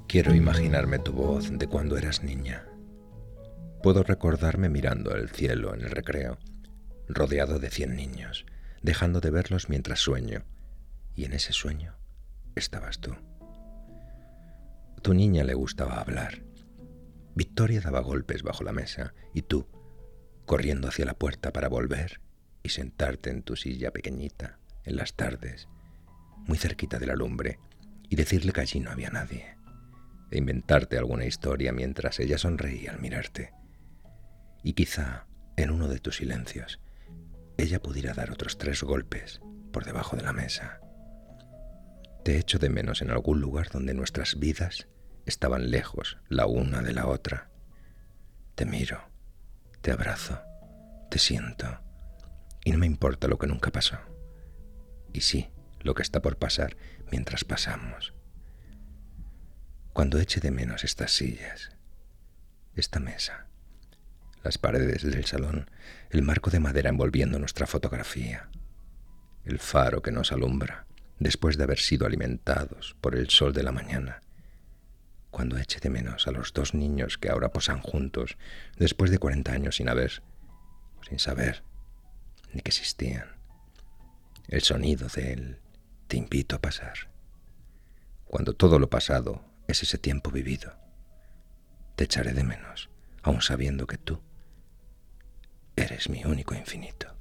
Quiero imaginarme tu voz de cuando eras niña. Puedo recordarme mirando el cielo en el recreo, rodeado de 100 niños, dejando de verlos mientras sueño, y en ese sueño estabas tú. Tu niña le gustaba hablar. Victoria daba golpes bajo la mesa y tú, corriendo hacia la puerta para volver y sentarte en tu silla pequeñita en las tardes, muy cerquita de la lumbre, y decirle que allí no había nadie, e inventarte alguna historia mientras ella sonreía al mirarte. Y quizá, en uno de tus silencios, ella pudiera dar otros 3 golpes por debajo de la mesa. Te echo de menos en algún lugar donde nuestras vidas estaban lejos la una de la otra. Te miro, te abrazo, te siento, y no me importa lo que nunca pasó. Y sí, lo que está por pasar mientras pasamos. Cuando eche de menos estas sillas, esta mesa, las paredes del salón, el marco de madera envolviendo nuestra fotografía, el faro que nos alumbra después de haber sido alimentados por el sol de la mañana, cuando eche de menos a los 2 niños que ahora posan juntos después de 40 años sin saber ni que existían, el sonido de él, te invito a pasar. Cuando todo lo pasado es ese tiempo vivido, te echaré de menos, aun sabiendo que tú eres mi único infinito.